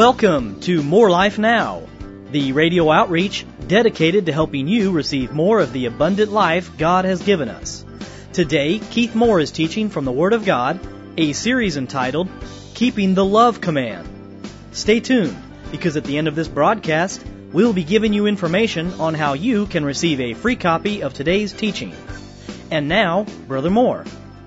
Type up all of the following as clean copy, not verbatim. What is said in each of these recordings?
Welcome to More Life Now, the radio outreach dedicated to helping you receive more of the abundant life God has given us. Today, Keith Moore is teaching from the Word of God, a series entitled, Keeping the Love Command. Stay tuned, because at the end of this broadcast, we'll be giving you information on how you can receive a free copy of today's teaching. And now, Brother Moore.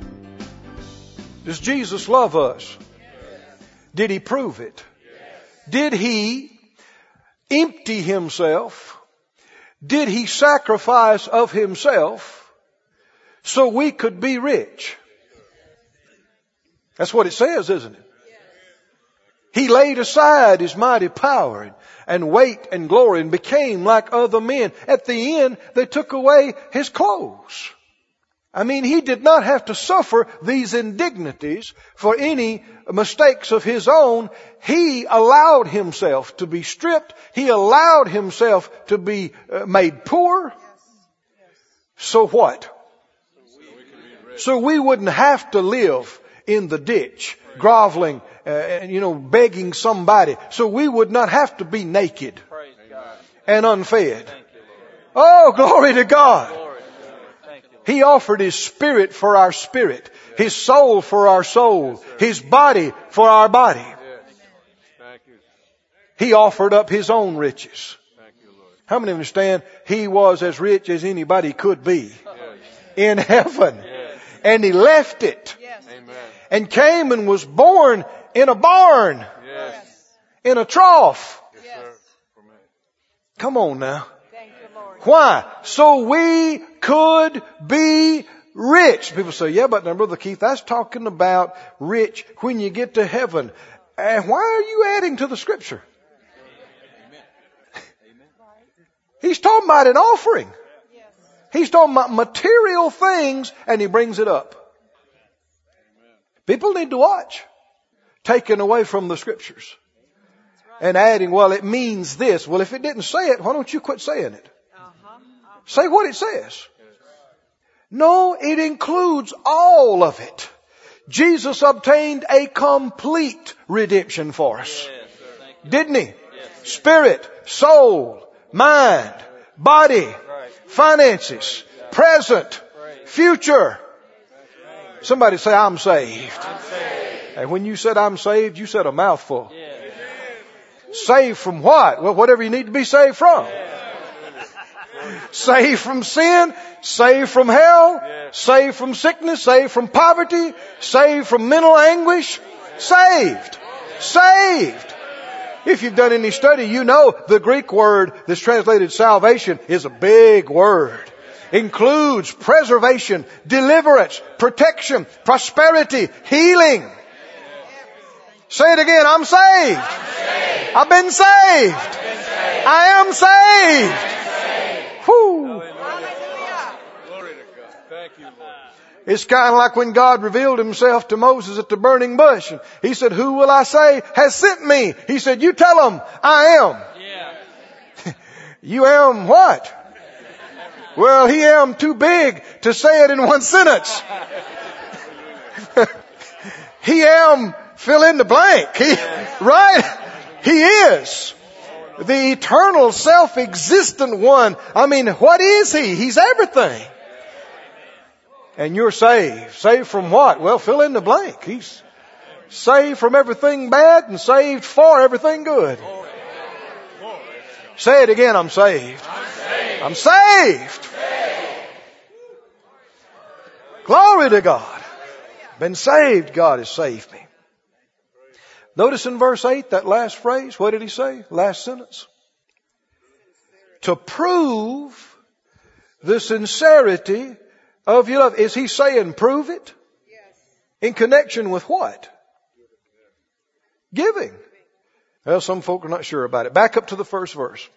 Does Jesus love us? Did He prove it? Did He empty Himself? Did He sacrifice of Himself so we could be rich? That's what it says, isn't it? He laid aside His mighty power and weight and glory and became like other men. At the end, they took away His clothes. I mean, He did not have to suffer these indignities for any mistakes of His own. He allowed Himself to be stripped. He allowed Himself to be made poor. So what? So we wouldn't have to live in the ditch, groveling, begging somebody. So we would not have to be naked and unfed. Oh, glory to God. He offered His Spirit for our spirit, His soul for our soul, His body for our body. He offered up His own riches. How many understand He was as rich as anybody could be in heaven? And He left it and came and was born in a barn, in a trough. Come on now. Why? So we could be rich. People say, yeah, but now, Brother Keith, that's talking about rich when you get to heaven. And why are you adding to the Scripture? He's talking about an offering. He's talking about material things, and He brings it up. People need to watch. Taken away from the Scriptures. And adding, well, it means this. Well, if it didn't say it, why don't you quit saying it? Say what it says. No, it includes all of it. Jesus obtained a complete redemption for us. Didn't He? Spirit, soul, mind, body, finances, present, future. Somebody say, I'm saved. And when you said I'm saved, you said a mouthful. Saved from what? Well, whatever you need to be saved from. Saved from sin, saved from hell, saved from sickness, saved from poverty, saved from mental anguish. Saved. Saved. If you've done any study, you know the Greek word that's translated salvation is a big word. Includes preservation, deliverance, protection, prosperity, healing. Say it again, I'm saved. I've been saved. I am saved. Whew. It's kind of like when God revealed Himself to Moses at the burning bush. And He said, who will I say has sent me? He said, you tell them I am. You am what? Well, He am too big to say it in one sentence. He am fill in the blank. Right? He is. The eternal, self-existent one. I mean, what is He? He's everything. And you're saved. Saved from what? Well, fill in the blank. He's saved from everything bad and saved for everything good. Say it again, I'm saved. I'm saved. Glory to God. Been saved, God has saved me. Notice in verse 8, that last phrase, what did He say? Last sentence. To prove the sincerity of your love. Is He saying prove it? In connection with what? Giving. Well, some folk are not sure about it. Back up to the first verse.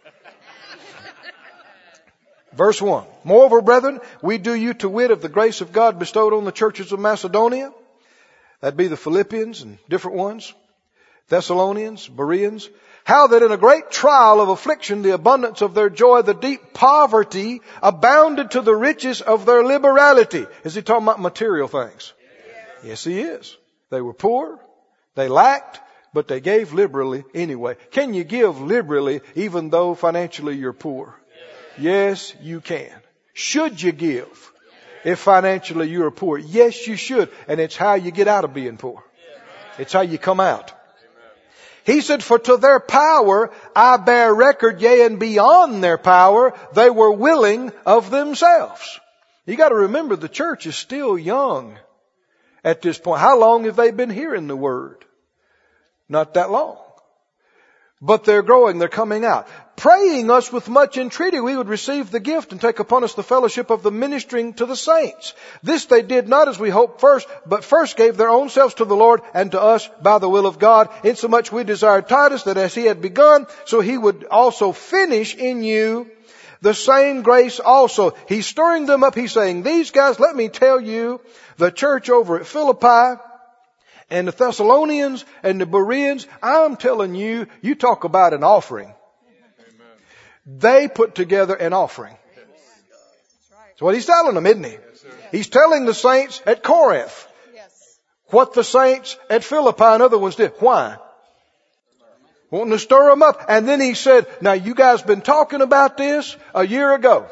Verse 1. Moreover, brethren, we do you to wit of the grace of God bestowed on the churches of Macedonia. That'd be the Philippians and different ones. Thessalonians, Bereans, how that in a great trial of affliction, the abundance of their joy, the deep poverty, abounded to the riches of their liberality. Is he talking about material things? Yes, he is. They were poor. They lacked. but they gave liberally anyway. Can you give liberally even though financially you're poor? Yes, you can. Should you give if financially you are poor? Yes, you should. And it's how you get out of being poor. It's how you come out. He said, for to their power I bear record, yea, and beyond their power, they were willing of themselves. You got to remember, the church is still young at this point. How long have they been hearing the word? Not that long. But they're growing, they're coming out. Praying us with much entreaty we would receive the gift and take upon us the fellowship of the ministering to the saints. This they did not as we hoped first, but first gave their own selves to the Lord and to us by the will of God. Insomuch we desired Titus that as he had begun, so he would also finish in you the same grace also. He's stirring them up. He's saying, these guys, let me tell you, the church over at Philippi, and the Thessalonians and the Bereans, I'm telling you, you talk about an offering. They put together an offering. That's what he's telling them, isn't he? He's telling the saints at Corinth what the saints at Philippi and other ones did. Why? Wanting to stir them up. And then he said, now you guys been talking about this a year ago.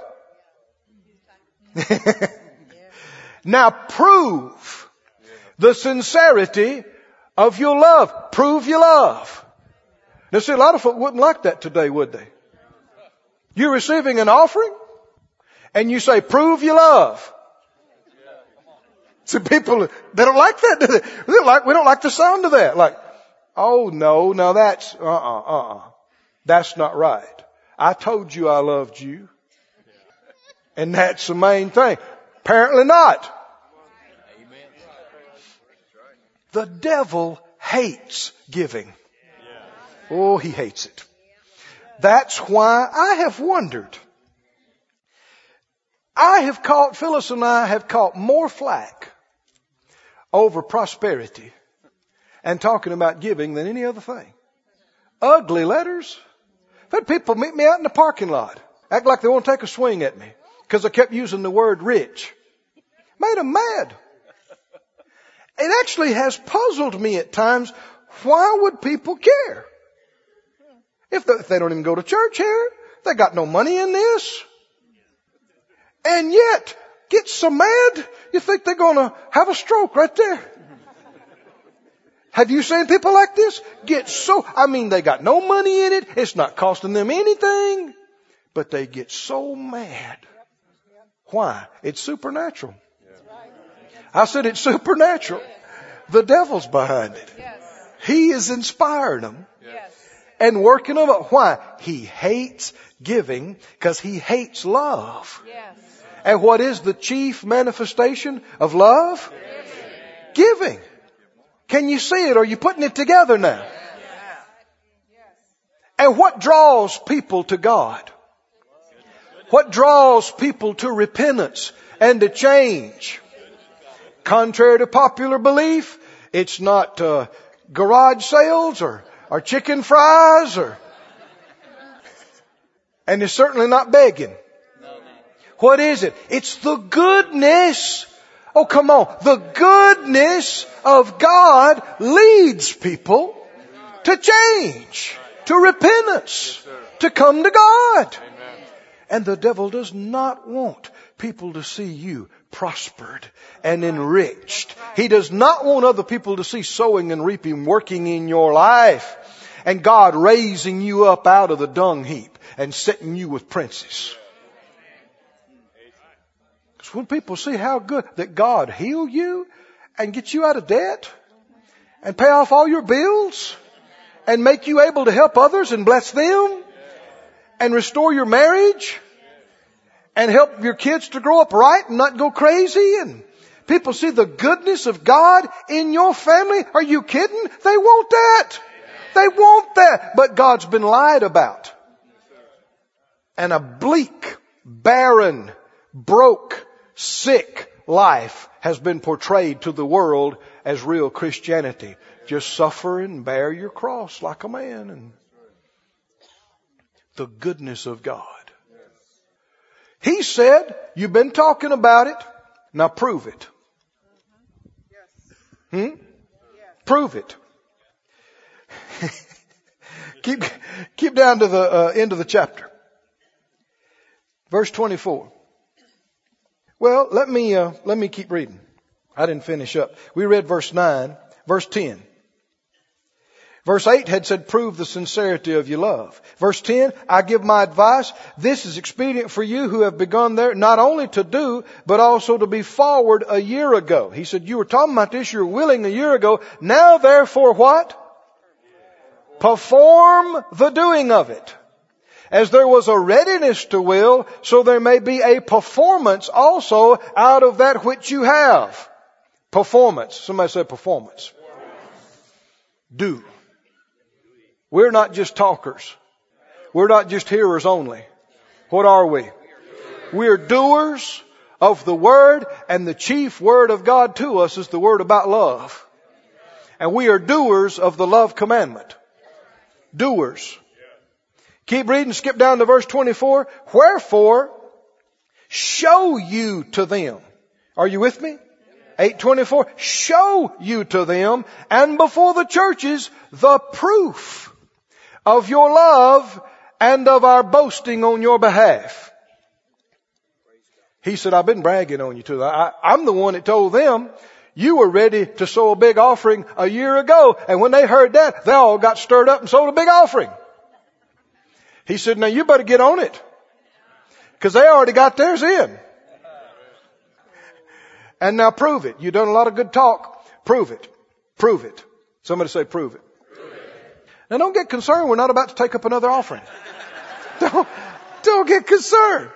Now prove the sincerity of your love. Prove your love. Now see, a lot of folk wouldn't like that today, would they? You're receiving an offering and you say, prove your love. See, people, they don't like that, do they? We don't like the sound of that. Like, oh no, now that's, that's not right. I told you I loved you. And that's the main thing. Apparently not. The devil hates giving. Oh, he hates it. That's why I have wondered. Phyllis and I have caught more flack over prosperity and talking about giving than any other thing. Ugly letters. I've had people meet me out in the parking lot, act like they want to take a swing at me because I kept using the word rich. Made them mad. It actually has puzzled me at times. Why would people care? If they don't even go to church here, they got no money in this. And yet, get so mad, you think they're going to have a stroke right there. Have you seen people like this? They got no money in it. It's not costing them anything. But they get so mad. Why? It's supernatural. I said it's supernatural. The devil's behind it. He is inspiring them and working them up. Why? He hates giving because he hates love. And what is the chief manifestation of love? Giving. Can you see it? Are you putting it together now? And what draws people to God? What draws people to repentance and to change? Contrary to popular belief, it's not garage sales or chicken fries and it's certainly not begging. What is it? It's the goodness. Oh, come on. The goodness of God leads people to change, to repentance, to come to God. And the devil does not want people to see you prospered and enriched. He does not want other people to see sowing and reaping working in your life and God raising you up out of the dung heap and setting you with princes. Because when people see how good that God healed you and get you out of debt and pay off all your bills and make you able to help others and bless them and restore your marriage and help your kids to grow up right and not go crazy, and people see the goodness of God in your family. Are you kidding? They want that. They want that. But God's been lied about. And a bleak, barren, broke, sick life has been portrayed to the world as real Christianity. Just suffer and bear your cross like a man. And the goodness of God. He said, you've been talking about it. Now prove it. Prove it. Keep down to the end of the chapter. Verse 24. Well, let me keep reading. I didn't finish up. We read verse 9, verse 10. Verse 8 had said, prove the sincerity of your love. Verse 10, I give my advice. This is expedient for you who have begun there, not only to do, but also to be forward a year ago. He said, you were talking about this, you were willing a year ago. Now therefore what? Perform the doing of it. As there was a readiness to will, so there may be a performance also out of that which you have. Performance. Somebody say performance. Do. We're not just talkers. We're not just hearers only. What are we? We're doers of the Word, and the chief word of God to us is the word about love. And we are doers of the love commandment. Doers. Keep reading, skip down to verse 24. Wherefore, show you to them. Are you with me? 8:24. Show you to them and before the churches the proof of your love and of our boasting on your behalf. He said, I've been bragging on you too. I'm the one that told them you were ready to sow a big offering a year ago. And when they heard that, they all got stirred up and sold a big offering. He said, now you better get on it. Because they already got theirs in. And now prove it. You've done a lot of good talk. Prove it. Prove it. Somebody say prove it. Now don't get concerned. We're not about to take up another offering. Don't get concerned.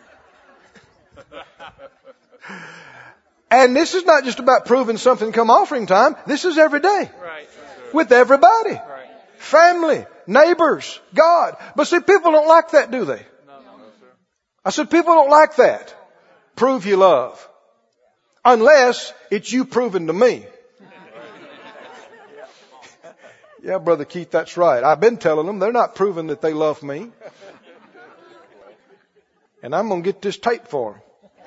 And this is not just about proving something come offering time. This is every day. Right. With everybody. Right. Family, neighbors, God. But see, people don't like that, do they? No, sir. I said, people don't like that. Prove your love. Unless it's you proving to me. Yeah, Brother Keith, that's right. I've been telling them they're not proving that they love me. And I'm going to get this tape for them.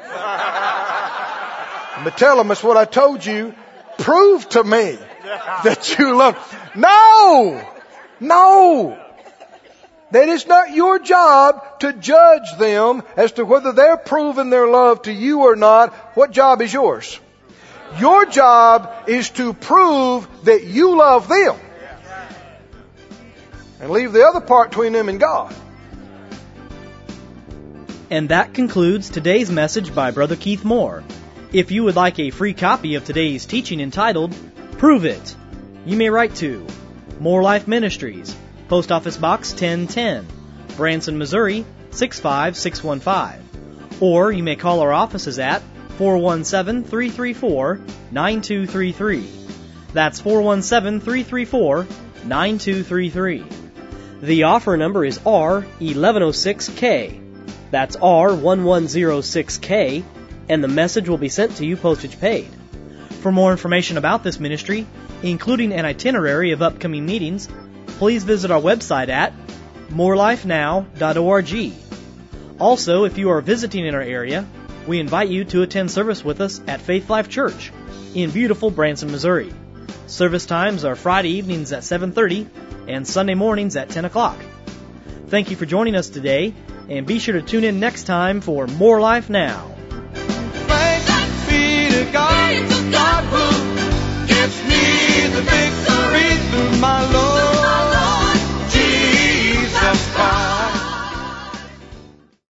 I'm going to tell them it's what I told you. Prove to me that you love. No! That is not your job to judge them as to whether they're proving their love to you or not. What job is yours? Your job is to prove that you love them. And leave the other part between them and God. And that concludes today's message by Brother Keith Moore. If you would like a free copy of today's teaching entitled, Prove It, you may write to More Life Ministries, Post Office Box 1010, Branson, Missouri 65615. Or you may call our offices at 417-334-9233. That's 417-334-9233. The offer number is R1106K. That's R1106K, and the message will be sent to you postage paid. For more information about this ministry, including an itinerary of upcoming meetings, please visit our website at morelifenow.org. Also, if you are visiting in our area, we invite you to attend service with us at Faith Life Church in beautiful Branson, Missouri. Service times are Friday evenings at 7:30 and Sunday mornings at 10 o'clock. Thank you for joining us today, and be sure to tune in next time for More Life Now. Thanks be to God, God